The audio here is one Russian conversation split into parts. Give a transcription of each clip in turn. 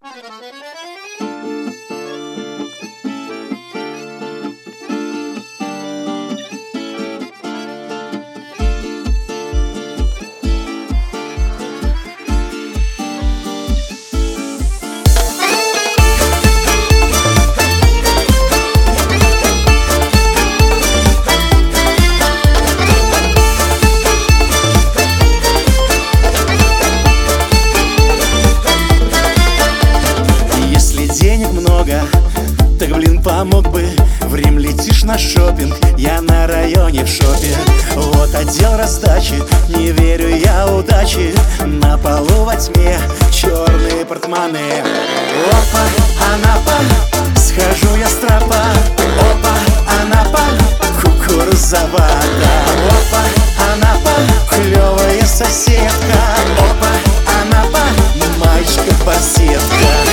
Так, блин, помог бы. В Рим летишь на шопинг, я на районе в шопе. Вот отдел раздачи, не верю я удачи. На полу во тьме черные портмоне. Опа, Анапа, схожу я с тропа. Опа, Анапа, кукурузовата. Опа, Анапа, клевая соседка. Опа, Анапа, мальчика-барсетка.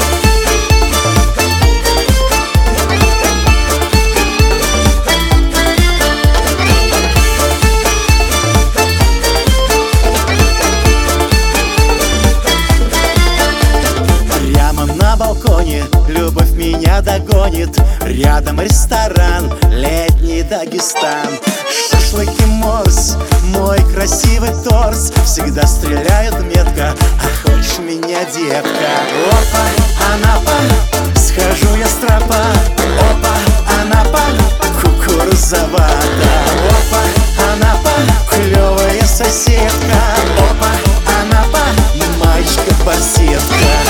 Любовь меня догонит. Рядом ресторан, летний Дагестан. Шашлыки морс, мой красивый торс. Всегда стреляют метко, а хочешь меня, детка? Опа, Анапа, схожу я с тропа. Опа, Анапа, кукурузовата. Опа, Анапа, клевая соседка. Опа, Анапа, мальчика-барсетка.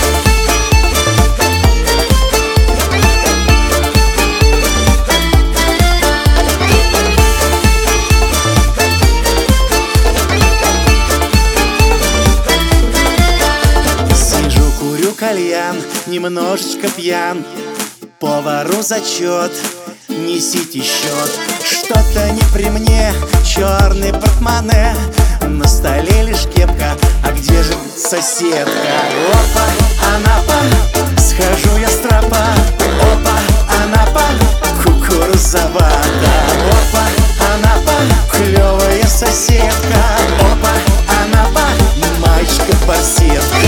Кальян, немножечко пьян. Повару зачет, несите счет. Что-то не при мне, черный портмоне. На столе лишь кепка, а где же соседка? Опа, Анапа, схожу я с тропа. Опа, Анапа, кукурузовата. Опа, Анапа, клевая соседка. Опа, Анапа, мальчика-барсетка.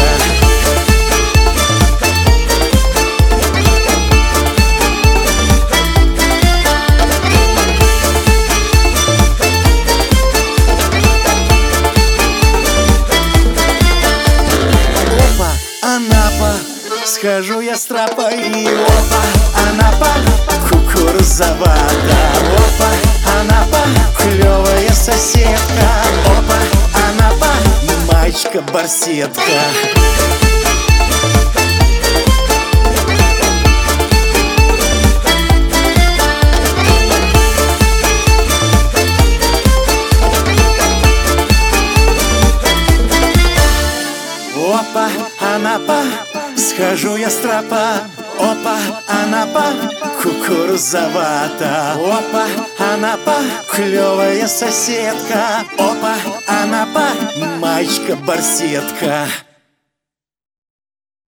Анапа, схожу я с тропа. И опа, Анапа, кукурузовата. Опа, Анапа, клевая соседка. Опа, Анапа, мальчика-барсетка. Опа, Анапа, схожу я с тропа. Опа, Анапа, кукурузовата. Опа, Анапа, клевая соседка. Опа, Анапа, мальчика-барсетка.